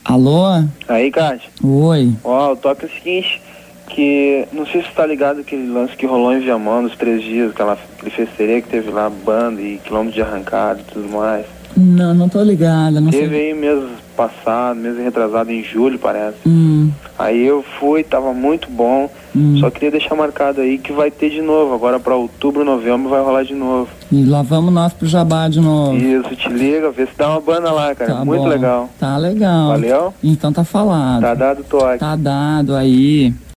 Alô? Aí, Cátia. Oi. Ó, o toque é o seguinte, que não sei se você tá ligado aquele lance que rolou em Viamão nos 3 dias, aquela festeira que teve lá, banda e quilômetro de arrancada e tudo mais. Não tô ligada, não Teve sei. aí mês passado, mês retrasado, em julho, parece. Aí eu fui, tava muito bom. Só queria deixar marcado aí que vai ter de novo. Agora pra outubro, novembro vai rolar de novo. E lá vamos nós pro Jabá de novo. Isso, te liga, vê se dá uma banda lá, cara. Tá Muito bom. legal. Tá legal. Valeu? Então tá falado. Tá dado o toque. Tá dado aí.